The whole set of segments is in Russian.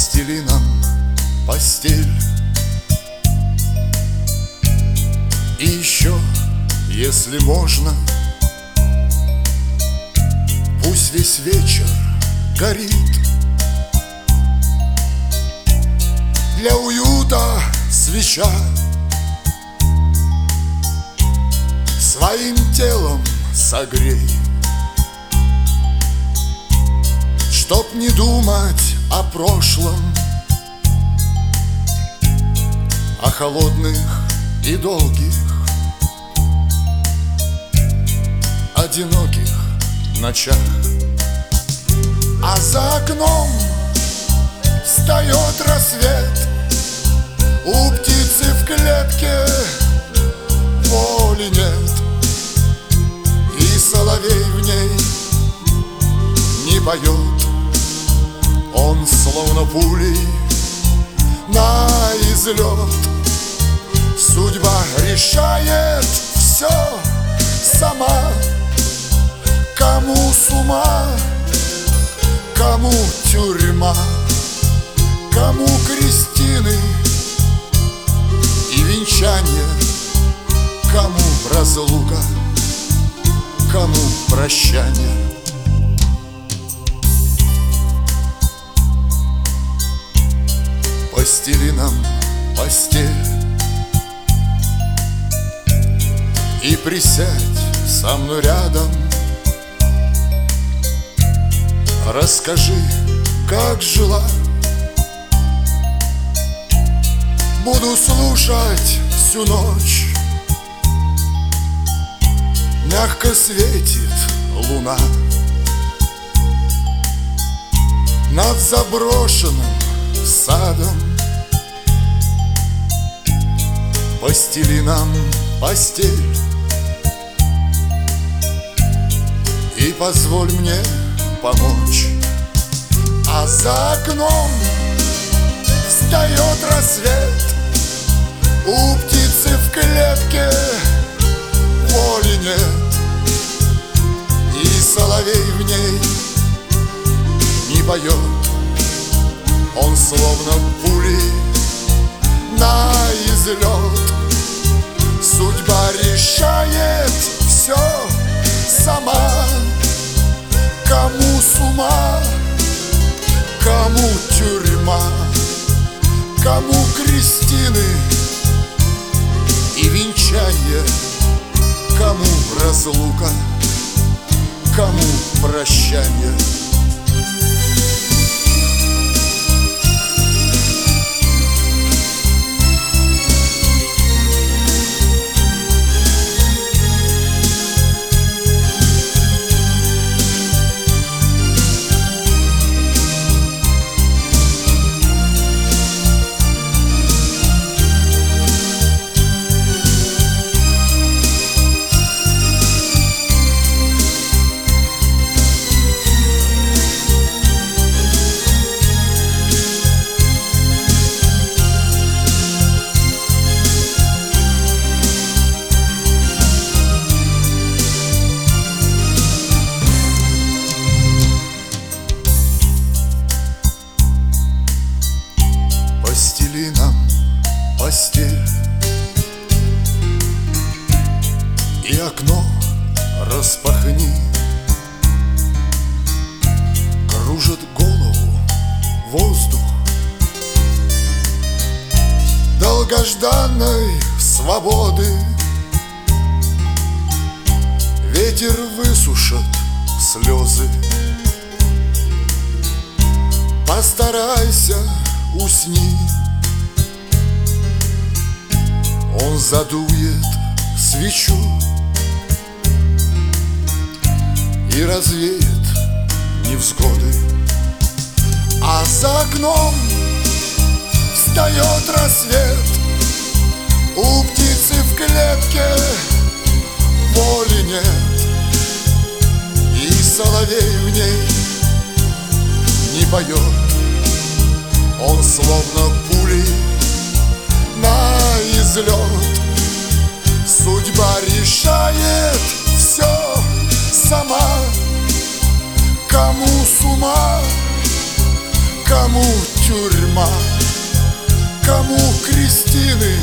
Постели нам постель. И еще, если можно, пусть весь вечер горит. Для уюта свеча, своим телом согрей, чтоб не думать о прошлом, о холодных и долгих, одиноких ночах. А за окном встает рассвет, у птицы в клетке воли нет, и соловей в ней не поет. Он словно пулей на излет. Судьба решает все сама. Кому с ума, кому тюрьма, кому крестины и венчание, кому разлука, кому прощание. Постели нам постель и присядь со мной рядом. Расскажи, как жила. Буду слушать всю ночь. Мягко светит луна над заброшенным садом. Постели нам постель и позволь мне помочь. А за окном встает рассвет, у птицы в клетке воли нет, и соловей в ней не поет. Он словно пулей на излет. Судьба решает все сама. Кому с ума, кому тюрьма, кому крестины и венчание, кому разлука, кому прощание. Постели нам постель и окно распахни. Кружит голову воздух долгожданной свободы. Ветер высушит слезы. Постарайся, усни. Он задует свечу и развеет невзгоды. А за окном встает рассвет, у птицы в клетке воли нет, и соловей в ней не поет. Он словно пулей на излет. Судьба решает все сама. Кому с ума, Кому тюрьма, кому крестины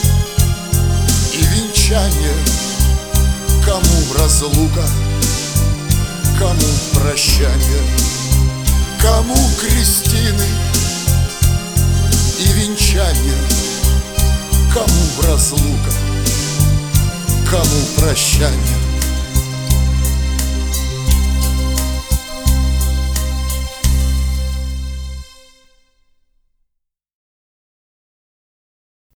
и венчание, кому разлука, кому прощание, кому крестины и венчание, кому разлука, кому прощание.